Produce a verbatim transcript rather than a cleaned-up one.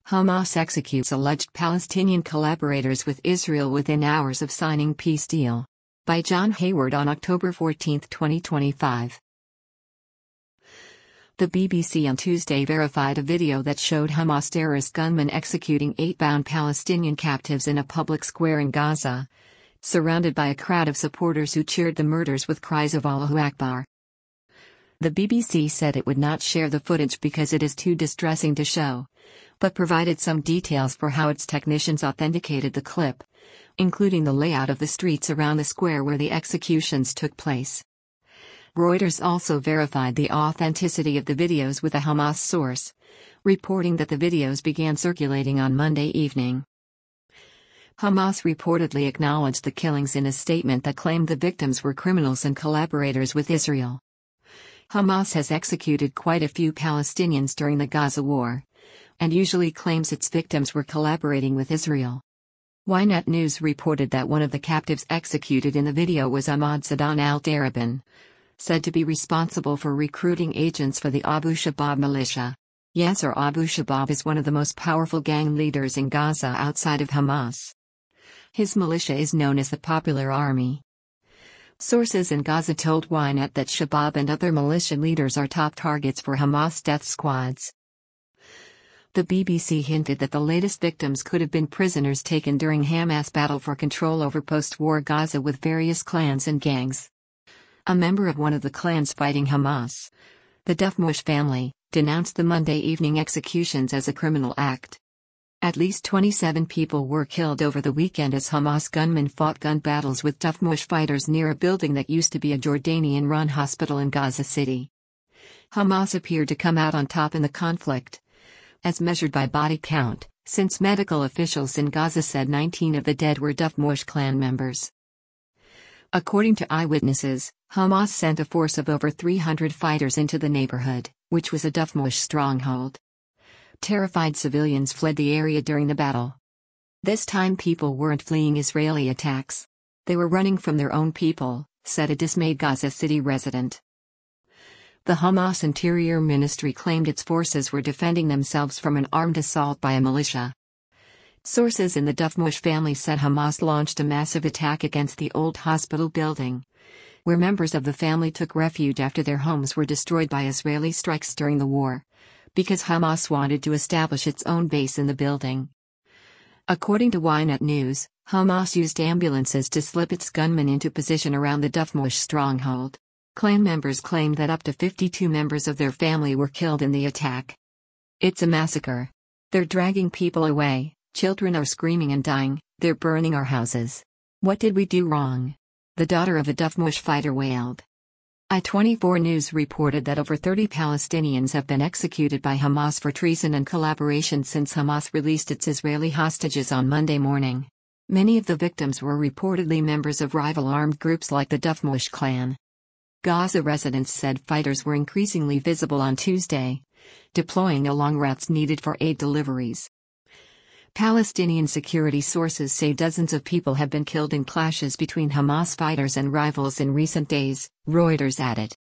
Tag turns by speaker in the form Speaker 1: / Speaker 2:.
Speaker 1: Hamas executes alleged Palestinian collaborators with Israel within hours of signing peace deal. By John Hayward on October fourteenth, twenty twenty-five. The B B C on Tuesday verified a video that showed Hamas terrorist gunmen executing eight bound Palestinian captives in a public square in Gaza, surrounded by a crowd of supporters who cheered the murders with cries of Allahu Akbar. The B B C said it would not share the footage because it is too distressing to show, but provided some details for how its technicians authenticated the clip, including the layout of the streets around the square where the executions took place. Reuters also verified the authenticity of the videos with a Hamas source, reporting that the videos began circulating on Monday evening. Hamas reportedly acknowledged the killings in a statement that claimed the victims were criminals and collaborators with Israel. Hamas has executed quite a few Palestinians during the Gaza war, and usually claims its victims were collaborating with Israel. Ynet News reported that one of the captives executed in the video was Ahmad Sadan al-Darabin, said to be responsible for recruiting agents for the Abu Shabaab militia. Yasser Abu Shabaab is one of the most powerful gang leaders in Gaza outside of Hamas. His militia is known as the Popular Army. Sources in Gaza told Ynet that Shabaab and other militia leaders are top targets for Hamas death squads. The B B C hinted that the latest victims could have been prisoners taken during Hamas' battle for control over post-war Gaza with various clans and gangs. A member of one of the clans fighting Hamas, the Dafmush family, denounced the Monday evening executions as a criminal act. At least twenty-seven people were killed over the weekend as Hamas gunmen fought gun battles with Dafmush fighters near a building that used to be a Jordanian-run hospital in Gaza City. Hamas appeared to come out on top in the conflict, as measured by body count, since medical officials in Gaza said nineteen of the dead were Dafmush clan members. According to eyewitnesses, Hamas sent a force of over three hundred fighters into the neighborhood, which was a Dafmush stronghold. Terrified civilians fled the area during the battle. This time people weren't fleeing Israeli attacks. They were running from their own people, said a dismayed Gaza City resident. The Hamas Interior Ministry claimed its forces were defending themselves from an armed assault by a militia. Sources in the Dafmush family said Hamas launched a massive attack against the old hospital building, where members of the family took refuge after their homes were destroyed by Israeli strikes during the war, because Hamas wanted to establish its own base in the building. According to Ynet News, Hamas used ambulances to slip its gunmen into position around the Dafmush stronghold. Clan members claimed that up to fifty-two members of their family were killed in the attack. It's a massacre. They're dragging people away, children are screaming and dying, they're burning our houses. What did we do wrong? The daughter of a Dafmush fighter wailed. I twenty-four News reported that over thirty Palestinians have been executed by Hamas for treason and collaboration since Hamas released its Israeli hostages on Monday morning. Many of the victims were reportedly members of rival armed groups like the Dafmush clan. Gaza residents said fighters were increasingly visible on Tuesday, deploying along routes needed for aid deliveries. Palestinian security sources say dozens of people have been killed in clashes between Hamas fighters and rivals in recent days, Reuters added.